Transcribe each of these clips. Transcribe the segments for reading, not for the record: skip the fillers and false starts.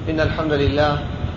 إن الحمد لله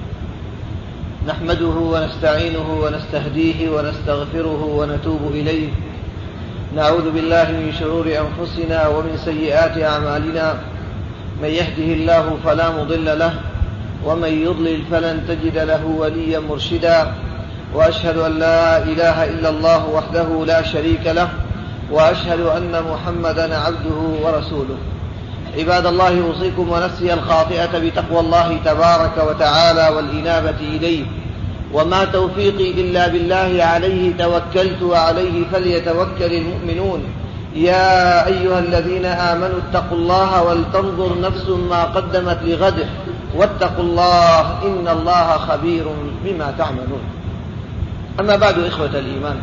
نحمده ونستعينه ونستهديه ونستغفره ونتوب إليه. نعوذ بالله من شرور أنفسنا ومن سيئات أعمالنا، من يهده الله فلا مضل له ومن يضلل فلن تجد له وليا مرشدا، وأشهد أن لا إله إلا الله وحده لا شريك له، وأشهد أن محمدا عبده ورسوله. عباد الله، أوصيكم ونفسي الخاطئة بتقوى الله تبارك وتعالى والإنابة إليه، وما توفيقي إلا بالله، عليه توكلت وعليه فليتوكل المؤمنون. يا أيها الذين آمنوا اتقوا الله ولتنظر نفس ما قدمت لغد، واتقوا الله إن الله خبير بما تعملون. أما بعد، إخوة الإيمان،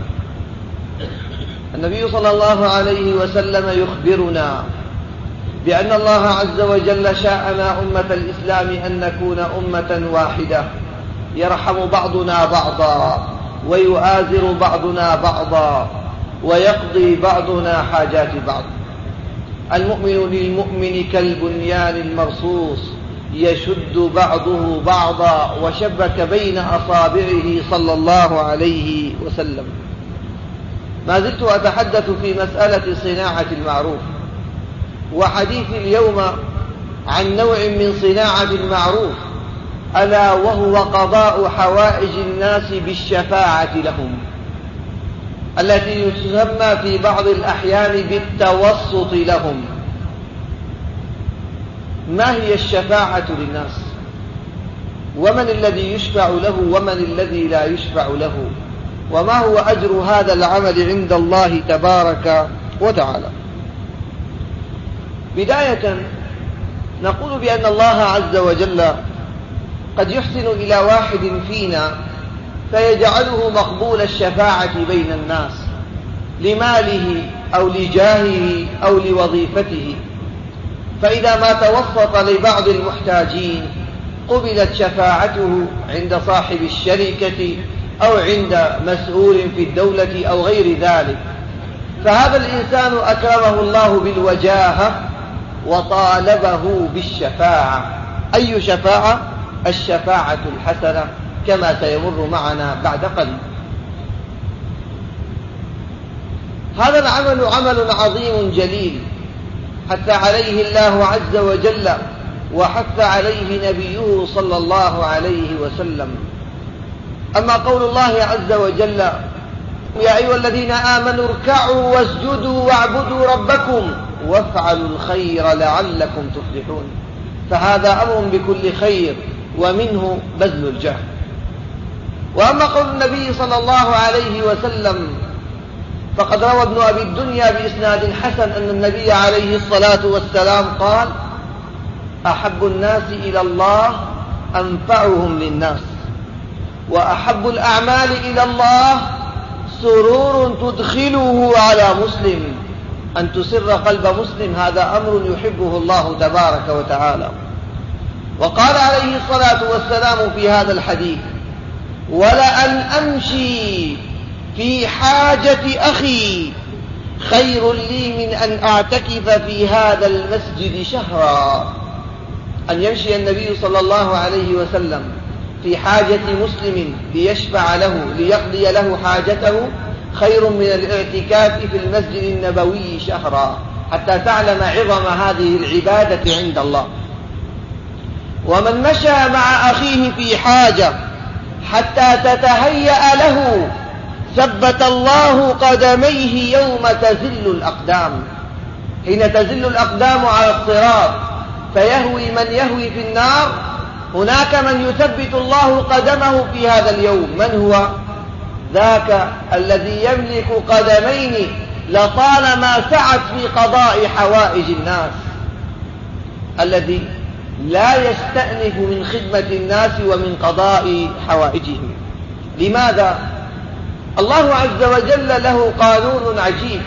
النبي صلى الله عليه وسلم يخبرنا بأن الله عز وجل شاءنا أمة الإسلام أن نكون أمة واحدة، يرحم بعضنا بعضا ويؤازر بعضنا بعضا ويقضي بعضنا حاجات بعض. المؤمن للمؤمن كالبنيان المرصوص، يشد بعضه بعضا، وشبك بين أصابعه صلى الله عليه وسلم. ما زلت أتحدث في مسألة صناعة المعروف، وحديثي اليوم عن نوع من صناعة المعروف، ألا وهو قضاء حوائج الناس بالشفاعة لهم، التي تسمى في بعض الأحيان بالتوسط لهم. ما هي الشفاعة للناس؟ ومن الذي يشفع له ومن الذي لا يشفع له؟ وما هو أجر هذا العمل عند الله تبارك وتعالى؟ بداية نقول بأن الله عز وجل قد يحسن إلى واحد فينا فيجعله مقبول الشفاعة بين الناس لماله أو لجاهه أو لوظيفته، فإذا ما توسط لبعض المحتاجين قبلت شفاعته عند صاحب الشركة أو عند مسؤول في الدولة أو غير ذلك. فهذا الإنسان أكرمه الله بالوجاهة وطالبه بالشفاعة. أي شفاعة؟ الشفاعة الحسنة، كما سيمر معنا بعد قليل. هذا العمل عمل عظيم جليل حث عليه الله عز وجل، وحث عليه نبيه صلى الله عليه وسلم. أما قول الله عز وجل: يا أيها الذين آمنوا اركعوا واسجدوا واعبدوا ربكم وافعلوا الخير لعلكم تفلحون، فهذا أمر بكل خير، ومنه بذل الجهد. وأما قول النبي صلى الله عليه وسلم، فقد روى ابن أبي الدنيا بإسناد حسن أن النبي عليه الصلاة والسلام قال: أحب الناس إلى الله أنفعهم للناس، وأحب الأعمال إلى الله سرور تدخله على مسلم. أن تسر قلب مسلم هذا أمر يحبه الله تبارك وتعالى. وقال عليه الصلاة والسلام في هذا الحديث: ولأن أمشي في حاجة أخي خير لي من أن أعتكف في هذا المسجد شهرا. أن يمشي النبي صلى الله عليه وسلم في حاجة مسلم ليشفع له ليقضي له حاجته خير من الاعتكاف في المسجد النبوي شهرا، حتى تعلم عظم هذه العبادة عند الله. ومن مشى مع أخيه في حاجة حتى تتهيأ له ثبت الله قدميه يوم تزل الأقدام. حين تزل الأقدام على الصراط فيهوي من يهوي في النار، هناك من يثبت الله قدمه في هذا اليوم. من هو ذاك؟ الذي يملك قدمين لطالما سعت في قضاء حوائج الناس، الذي لا يستأنف من خدمة الناس ومن قضاء حوائجهم. لماذا؟ الله عز وجل له قانون عجيب: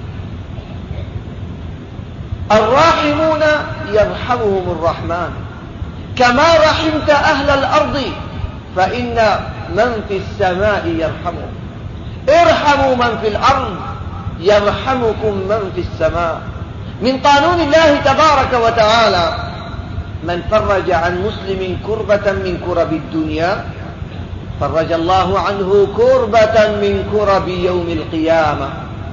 الراحمون يرحمهم الرحمن، كما رحمت أهل الأرض فإن من في السماء يرحمهم. ارحموا من في الأرض يرحمكم من في السماء. من قانون الله تبارك وتعالى من فرج عن مسلم كربة من كرب الدنيا فرج الله عنه كربة من كرب يوم القيامة.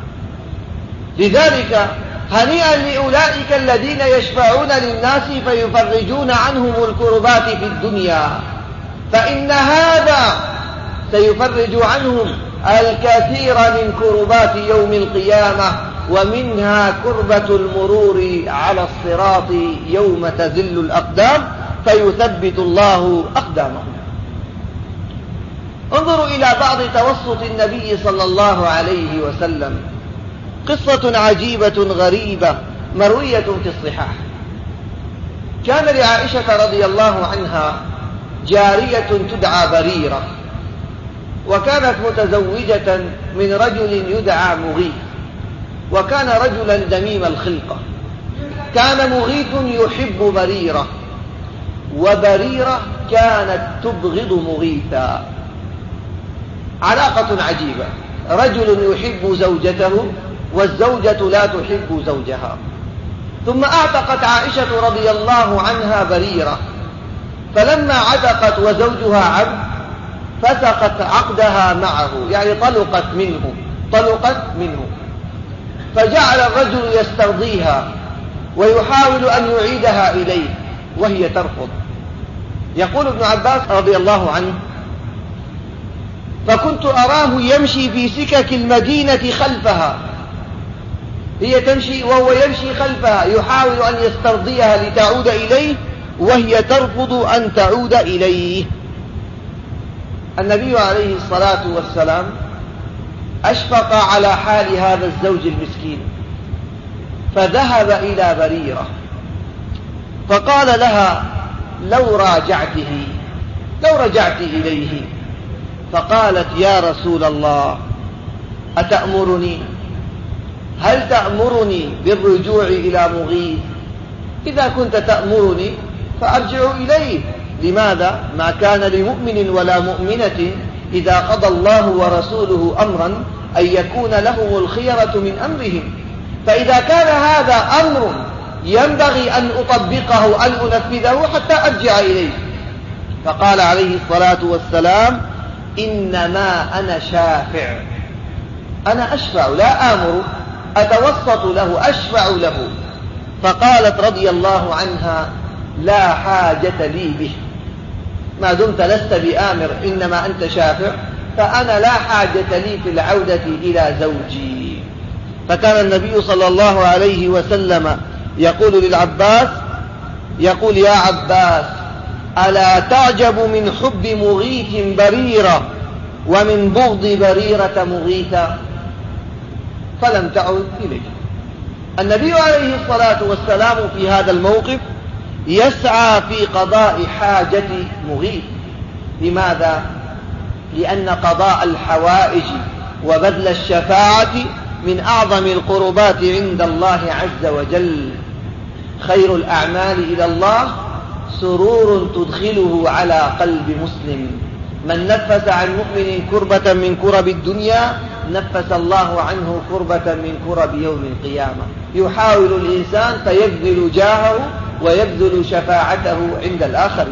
لذلك هنيئا لأولئك الذين يشفعون للناس فيفرجون عنهم الكربات في الدنيا، فإن هذا سيفرج عنهم الكثير من كربات يوم القيامة، ومنها كربة المرور على الصراط يوم تزل الأقدام فيثبت الله أقدامهم. انظروا إلى بعض توسط النبي صلى الله عليه وسلم، قصة عجيبة غريبة مروية في الصحاح. كان لعائشة رضي الله عنها جارية تدعى بريرة، وكانت متزوجة من رجل يدعى مغيث، وكان رجلا دميم الخلقة. كان مغيث يحب بريرة، وبريرة كانت تبغض مغيثا. علاقة عجيبة، رجل يحب زوجته والزوجة لا تحب زوجها. ثم اعتقت عائشة رضي الله عنها بريرة، فلما عتقت وزوجها عبد فسقت عقدها معه، يعني طلقت منه، فجعل الرجل يسترضيها ويحاول أن يعيدها إليه وهي ترفض. يقول ابن عباس رضي الله عنه: فكنت أراه يمشي في سكك المدينة خلفها، هي تمشي وهو يمشي خلفها يحاول أن يسترضيها لتعود إليه وهي ترفض أن تعود إليه. النبي عليه الصلاة والسلام أشفق على حال هذا الزوج المسكين، فذهب إلى بريرة فقال لها: لو رجعت إليه. فقالت: يا رسول الله، هل تأمرني بالرجوع إلى مغيث؟ إذا كنت تأمرني فأرجع إليه. لماذا؟ ما كان لمؤمن ولا مؤمنة إذا قضى الله ورسوله أمرا أن يكون لهم الخيرة من أمرهم، فإذا كان هذا أمر ينبغي أن أطبقه أن أنفذه حتى أرجع إليه. فقال عليه الصلاة والسلام: إنما أنا شافع، أنا أشفع لا آمر، أتوسط له، أشفع له. فقالت رضي الله عنها: لا حاجة لي به، ما دمت لست بآمر إنما أنت شافع، فأنا لا حاجة لي في العودة إلى زوجي. فكان النبي صلى الله عليه وسلم يقول للعباس، يقول: يا عباس، ألا تعجب من حب مغيث بريرة ومن بغض بريرة مغيثا؟ فلم تعد إليه. النبي عليه الصلاة والسلام في هذا الموقف يسعى في قضاء حاجة مغيث. لماذا؟ لأن قضاء الحوائج وبذل الشفاعة من أعظم القربات عند الله عز وجل. خير الأعمال إلى الله سرور تدخله على قلب مسلم. من نفس عن مؤمن كربة من كرب الدنيا نفس الله عنه كربة من كرب يوم القيامة. يحاول الإنسان فيبذل جاهه ويبذل شفاعته عند الآخرين.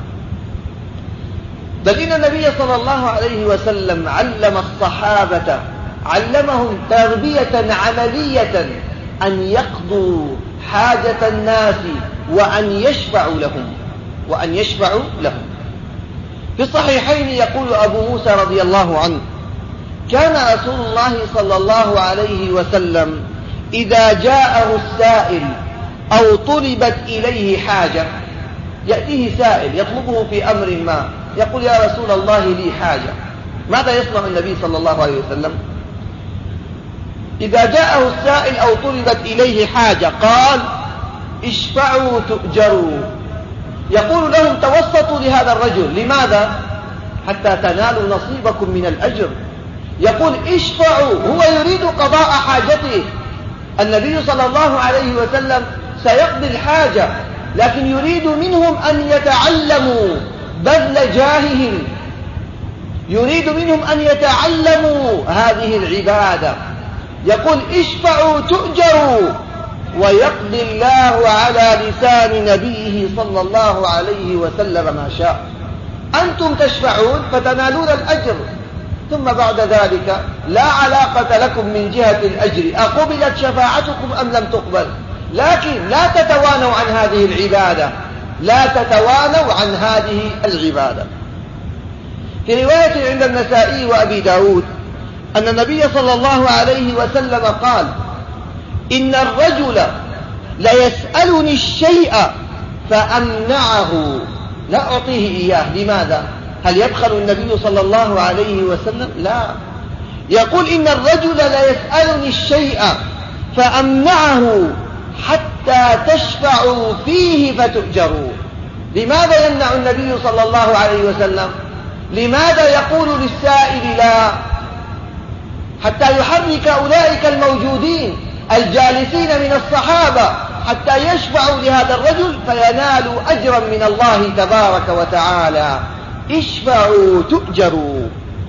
بل إن النبي صلى الله عليه وسلم علم الصحابة، علمهم تربية عملية أن يقضوا حاجة الناس وأن يشفعوا لهم. في الصحيحين يقول أبو موسى رضي الله عنه: كان رسول الله صلى الله عليه وسلم إذا جاءه السائل أو طلبت إليه حاجة، يأتيه سائل يطلبه في أمر ما، يقول: يا رسول الله لي حاجة. ماذا يصنع النبي صلى الله عليه وسلم؟ إذا جاءه السائل أو طلبت إليه حاجة قال: اشفعوا تؤجروا. يقول لهم: توسطوا لهذا الرجل. لماذا؟ حتى تنالوا نصيبكم من الأجر. يقول: اشفعوا، هو يريد قضاء حاجته. النبي صلى الله عليه وسلم سيقضي الحاجة، لكن يريد منهم أن يتعلموا بذل جاههم، يريد منهم أن يتعلموا هذه العبادة. يقول: اشفعوا تؤجروا. ويقضي الله على لسان نبيه صلى الله عليه وسلم ما شاء. أنتم تشفعون فتنالون الأجر، ثم بعد ذلك لا علاقة لكم من جهة الأجر أقبلت شفاعتكم أم لم تقبل، لكن لا تتوانوا عن هذه العبادة، لا تتوانوا عن هذه العبادة. في رواية عند النسائي وأبي داود أن النبي صلى الله عليه وسلم قال: إن الرجل ليسألني الشيء فأمنعه لا أعطيه إياه. لماذا؟ هل يبخل النبي صلى الله عليه وسلم؟ لا، يقول: إن الرجل ليسألني الشيء فأمنعه حتى تشفعوا فيه فتؤجروا. لماذا يمنع النبي صلى الله عليه وسلم؟ لماذا يقول للسائل لا؟ حتى يحرك أولئك الموجودين الجالسين من الصحابة حتى يشفعوا لهذا الرجل فينالوا أجرا من الله تبارك وتعالى. اشفعوا تؤجروا.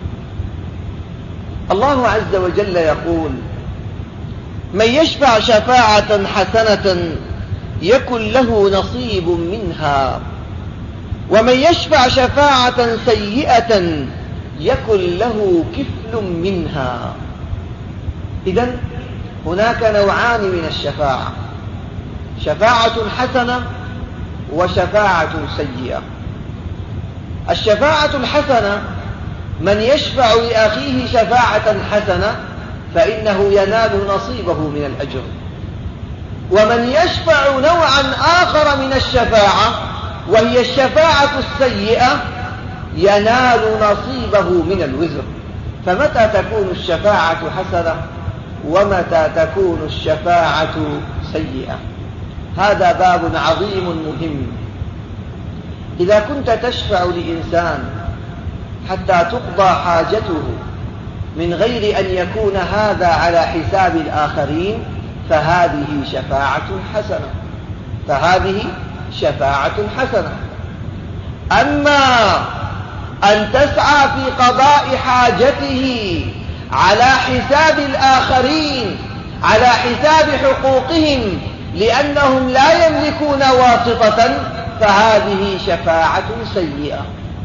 الله عز وجل يقول: من يشفع شفاعة حسنة يكن له نصيب منها، ومن يشفع شفاعة سيئة يكن له كفل منها. إذن هناك نوعان من الشفاعة: شفاعة حسنة وشفاعة سيئة. الشفاعة الحسنة من يشفع لأخيه شفاعة حسنة فإنه ينال نصيبه من الأجر، ومن يشفع نوعا آخر من الشفاعة وهي الشفاعة السيئة ينال نصيبه من الوزر. فمتى تكون الشفاعة حسنة ومتى تكون الشفاعة سيئة؟ هذا باب عظيم مهم. إذا كنت تشفع لإنسان حتى تقضى حاجته من غير أن يكون هذا على حساب الآخرين فهذه شفاعة حسنة، فهذه شفاعة حسنة. أما أن تسعى في قضاء حاجته على حساب الآخرين، على حساب حقوقهم، لأنهم لا يملكون واسطة، فهذه شفاعة سيئة.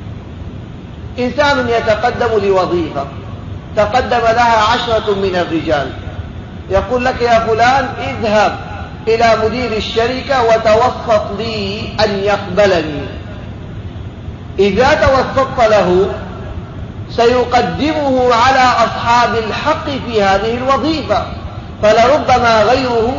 إنسان يتقدم لوظيفة، تقدم لها 10 من الرجال، يقول لك: يا فلان اذهب إلى مدير الشركة وتوسط لي أن يقبلني. إذا توسطت له سيقدمه على أصحاب الحق في هذه الوظيفة، فلربما غيره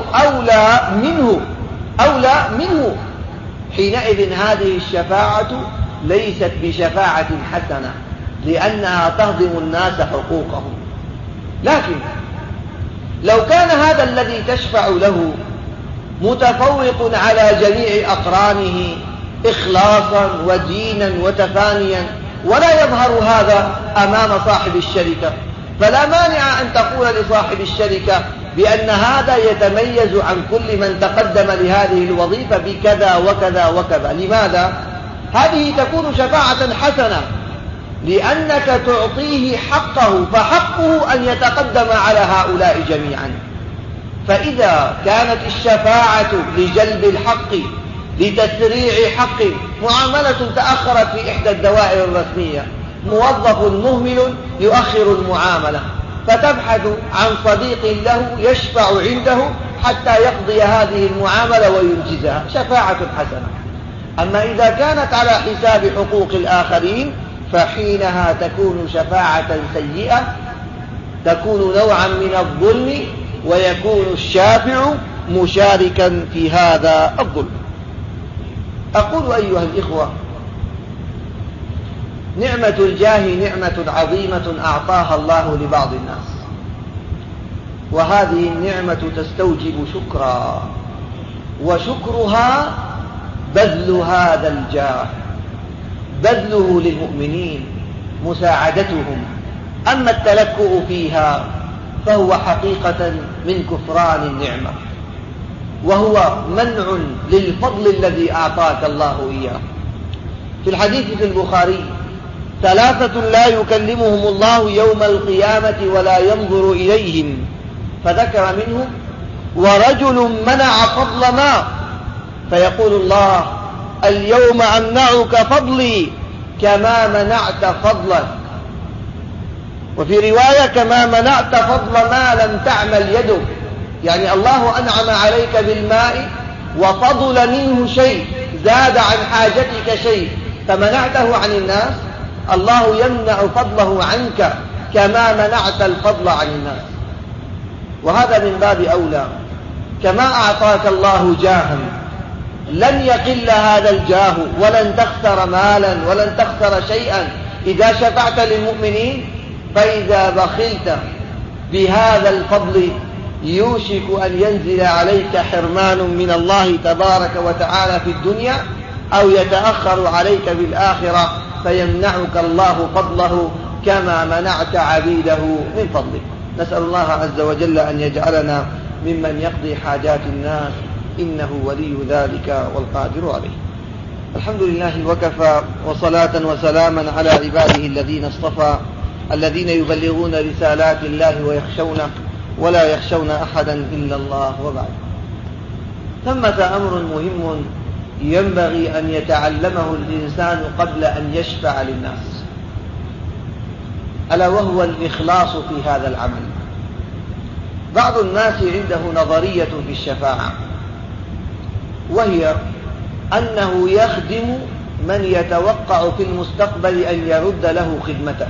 أولى منه. حينئذ هذه الشفاعة ليست بشفاعة حسنة، لأنها تهضم الناس حقوقهم. لكن لو كان هذا الذي تشفع له متفوق على جميع أقرانه إخلاصا ودينا وتفانيا ولا يظهر هذا أمام صاحب الشركة، فلا مانع أن تقول لصاحب الشركة بأن هذا يتميز عن كل من تقدم لهذه الوظيفة بكذا وكذا وكذا. لماذا؟ هذه تكون شفاعة حسنة، لأنك تعطيه حقه، فحقه أن يتقدم على هؤلاء جميعا. فإذا كانت الشفاعة لجلب الحق، لتسريع حق، معاملة تأخرت في إحدى الدوائر الرسمية، موظف مهمل يؤخر المعاملة، فتبحث عن صديق له يشفع عنده حتى يقضي هذه المعاملة وينجزها، شفاعة حسنة. أما إذا كانت على حساب حقوق الآخرين فحينها تكون شفاعة سيئة، تكون نوعا من الظلم، ويكون الشافع مشاركا في هذا الظلم. أقول أيها الإخوة: نعمة الجاه نعمة عظيمة أعطاها الله لبعض الناس، وهذه النعمة تستوجب شكرا، وشكرها بذل هذا الجاه، بذله للمؤمنين، مساعدتهم. أما التلكؤ فيها فهو حقيقة من كفران النعمة، وهو منع للفضل الذي أعطاك الله إياه. في الحديث في البخاري: 3 لا يكلمهم الله يوم القيامة ولا ينظر إليهم، فذكر منهم ورجل منع فضل ما، فيقول الله: اليوم أمنعك فضلي كما منعت فضلك. وفي رواية: كما منعت فضل ما لم تعمل يدك، يعني الله أنعم عليك بالماء وفضل منه شيء، زاد عن حاجتك شيء فمنعته عن الناس، الله يمنع فضله عنك كما منعت الفضل عن الناس. وهذا من باب أولى، كما أعطاك الله جاها لن يقل هذا الجاه ولن تخسر مالا ولن تخسر شيئا إذا شفعت للمؤمنين، فإذا بخلت بهذا الفضل يوشك أن ينزل عليك حرمان من الله تبارك وتعالى في الدنيا، أو يتأخر عليك بالآخرة فيمنعك الله فضله كما منعت عبيده من فضله. نسأل الله عز وجل أن يجعلنا ممن يقضي حاجات الناس، إنه ولي ذلك والقادر عليه. الحمد لله وكفى، وصلاة وسلاما على عباده الذين اصطفى، الذين يبلغون رسالات الله ويخشونه ولا يخشون أحدا إلا الله. وبعد، ثمة أمر مهم ينبغي أن يتعلمه الإنسان قبل أن يشفع للناس، ألا وهو الإخلاص في هذا العمل. بعض الناس عنده نظرية في الشفاعة، وهي أنه يخدم من يتوقع في المستقبل أن يرد له خدمته.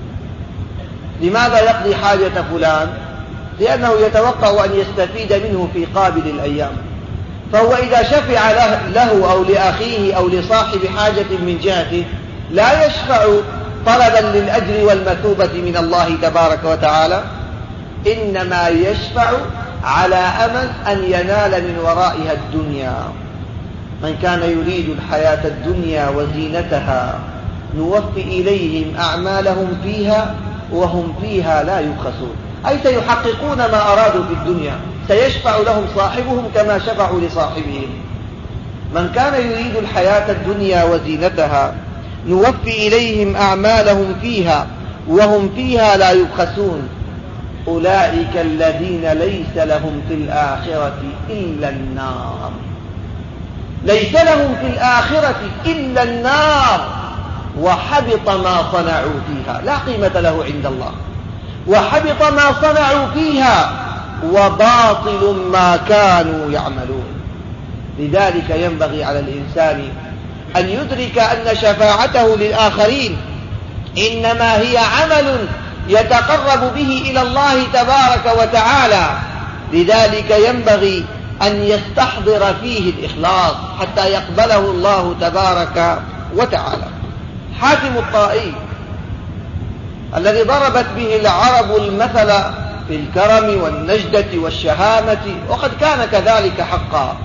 لماذا يقضي حاجة فلان؟ لأنه يتوقع أن يستفيد منه في قابل الأيام، فهو إذا شفع له أو لأخيه أو لصاحب حاجة من جهته لا يشفع طلبا للأجر والمثوبة من الله تبارك وتعالى، إنما يشفع على أمل أن ينال من ورائها الدنيا. من كان يريد الحياة الدنيا وزينتها نوفي إليهم أعمالهم فيها وهم فيها لا يبخسون، أي سيحققون ما أرادوا في الدنيا، سيشفع لهم صاحبهم كما شفعوا لصاحبهم. من كان يريد الحياة الدنيا وزينتها نوفي إليهم أعمالهم فيها وهم فيها لا يبخسون، أولئك الذين ليس لهم في الآخرة إلا النار. ليس لهم في الآخرة إلا النار، وحبط ما صنعوا فيها، لا قيمة له عند الله، وحبط ما صنعوا فيها وباطل ما كانوا يعملون. لذلك ينبغي على الإنسان أن يدرك أن شفاعته للآخرين إنما هي عمل يتقرب به إلى الله تبارك وتعالى، لذلك ينبغي أن يستحضر فيه الإخلاص حتى يقبله الله تبارك وتعالى. حاتم الطائي الذي ضربت به العرب المثل في الكرم والنجدة والشهامة، وقد كان كذلك حقا،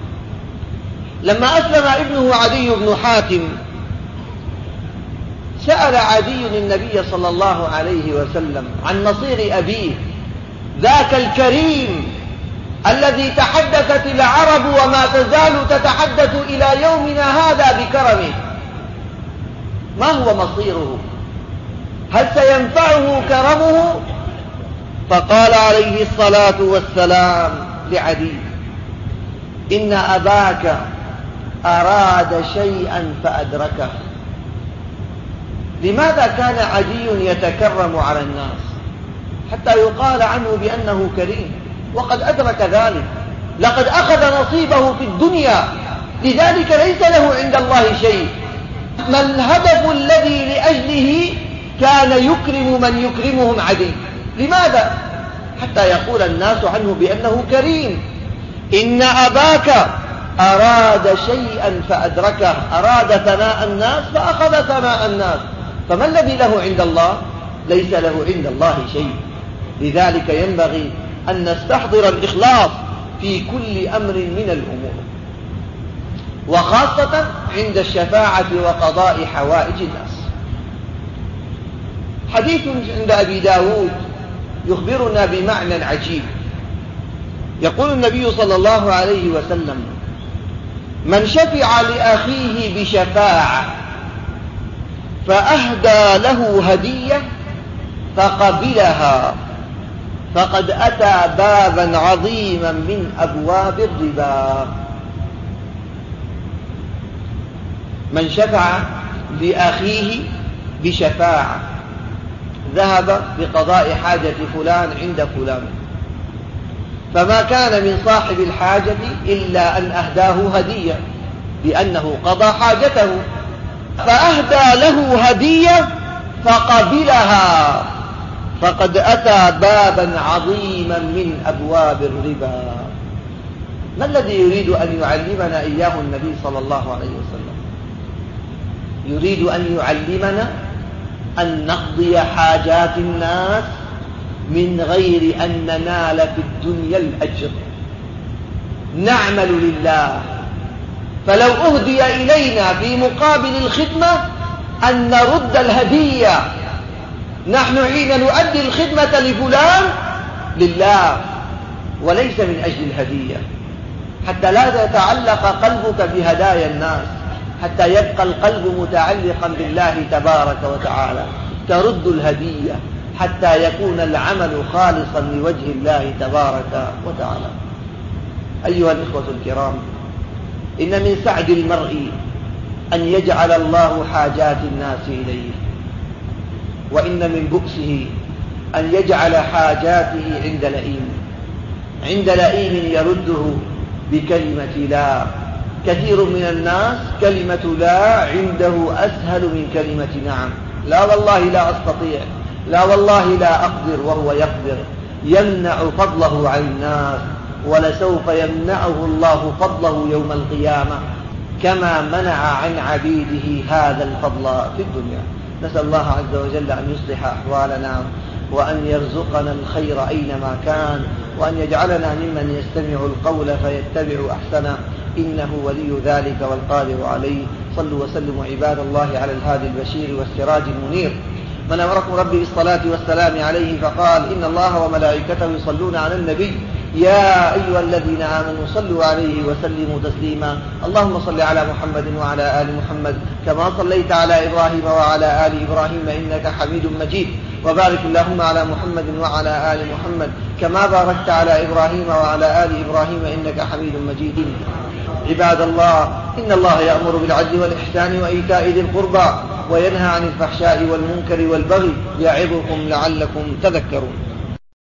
لما أسلم ابنه عدي بن حاتم سأل عدي النبي صلى الله عليه وسلم عن مصير أبيه، ذاك الكريم الذي تحدثت العرب وما تزال تتحدث إلى يومنا هذا بكرمه، ما هو مصيره؟ هل سينفعه كرمه؟ فقال عليه الصلاة والسلام لعدي: إن أباك أراد شيئا فأدركه. لماذا كان عدي يتكرم على الناس حتى يقال عنه بأنه كريم وقد أدرك ذلك؟ لقد أخذ نصيبه في الدنيا، لذلك ليس له عند الله شيء. ما الهدف الذي لأجله كان يكرم من يكرمهم عدي؟ لماذا؟ حتى يقول الناس عنه بأنه كريم. إن أباك أراد شيئا فأدركه، أراد ثناء الناس فأخذ ثناء الناس، فما الذي له عند الله؟ ليس له عند الله شيء. لذلك ينبغي أن نستحضر الإخلاص في كل أمر من الأمور، وخاصة عند الشفاعة وقضاء حوائج الناس. حديث عند أبي داود يخبرنا بمعنى عجيب. يقول النبي صلى الله عليه وسلم: من شفع لأخيه بشفاعة فأهدى له هدية فقبلها فقد أتى بابا عظيما من أبواب الربا. من شفع لأخيه بشفاعة، ذهب بقضاء حاجة فلان عند فلان، فما كان من صاحب الحاجة إلا أن أهداه هدية لأنه قضى حاجته، فأهدى له هدية فقبلها، فقد أتى بابا عظيما من أبواب الربا. ما الذي يريد أن يعلمنا إياه النبي صلى الله عليه وسلم؟ يريد أن يعلمنا أن نقضي حاجات الناس من غير أن ننال في الدنيا الأجر، نعمل لله، فلو أهدي إلينا في مقابل الخدمة أن نرد الهدية، نحن حين نؤدي الخدمة لفلان لله وليس من أجل الهدية، حتى لا يتعلق قلبك بهدايا الناس، حتى يبقى القلب متعلقا بالله تبارك وتعالى، ترد الهدية حتى يكون العمل خالصا لوجه الله تبارك وتعالى. أيها الإخوة الكرام، إن من سعد المرء أن يجعل الله حاجات الناس إليه، وإن من بؤسه أن يجعل حاجاته عند لئيم يرده بكلمة لا. كثير من الناس كلمة لا عنده أسهل من كلمة نعم. لا والله لا أستطيع، لا والله لا أقدر، وهو يقدر، يمنع فضله عن الناس، ولسوف يمنعه الله فضله يوم القيامة كما منع عن عبيده هذا الفضل في الدنيا. نسأل الله عز وجل أن يصلح أحوالنا، وأن يرزقنا الخير أينما كان، وأن يجعلنا ممن يستمع القول فيتبع أحسنه، إنه ولي ذلك والقادر عليه. صلوا وسلموا عباد الله على الهادي البشير والسراج المنير، من أمركم ربي بالصلاة والسلام عليه فقال: إن الله وملائكته يصلون على النبي يا أيها الذين آمنوا صلوا عليه وسلموا تسليما. اللهم صل على محمد وعلى آل محمد كما صليت على إبراهيم وعلى آل إبراهيم إنك حميد مجيد، وبارك اللهم على محمد وعلى آل محمد كما باركت على إبراهيم وعلى آل إبراهيم إنك حميد مجيد. عباد الله، إن الله يأمر بالعدل والإحسان وإيتاء ذي القربى وينهى عن الفحشاء والمنكر والبغي، يعظكم لعلكم تذكرون.